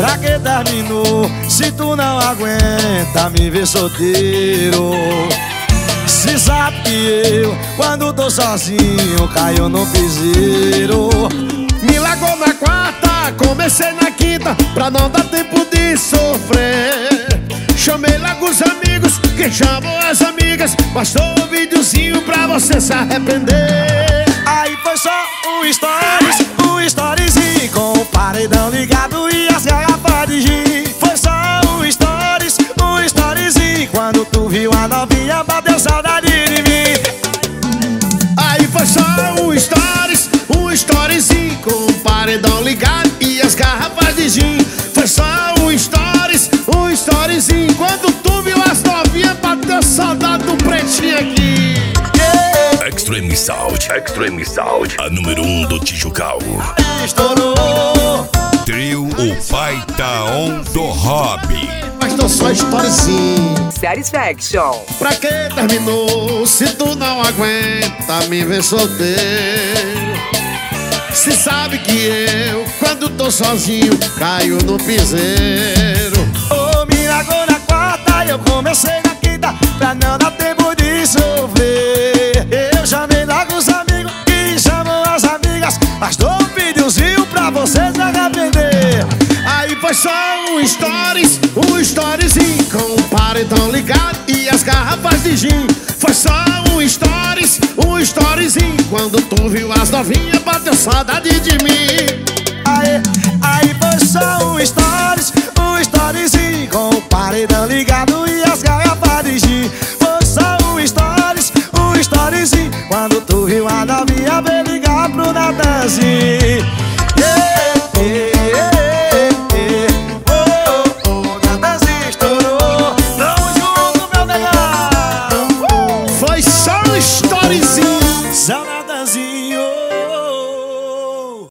Pra que terminou se tu não aguenta me ver solteiro? Se sabe que eu, quando tô sozinho, caio no piseiro. Me largou na quarta, comecei na quinta, pra não dar tempo de sofrer. Chamei logo os amigos, que chamam as amigas, bastou um videozinho pra você se arrepender. Aí foi só um storyzinho com o paredão ligado e as garrafas de gin. Foi só um storyzinho, quando tu viu a novinha bateu saudade de mim. Aí foi só um storyzinho com o paredão ligado e as garrafas de gin. Foi só um storyzinho, quando tu viu as novinhas bateu saudade do pretinho aqui. Extreme Sound, a número 1 do Tijucal. Estourou. Trio O Pai Tá On do Hobby. Mas tô só storyzinho. Satisfaction. Pra que terminou se tu não aguenta me ver solteiro? Se sabe que eu, quando tô sozinho, caio no piseiro. Oh, me largou na quarta, eu comecei na quinta, pra não dar tempo de sofrer. Eu chamei logo os amigos que chamam as amigas, mas dou um videozinho pra vocês se arrepender. Aí foi só um storyzinho com o paredão ligado e as garrafas de gin. Foi só um storyzinho, quando tu viu as novinhas bateu saudade de mim.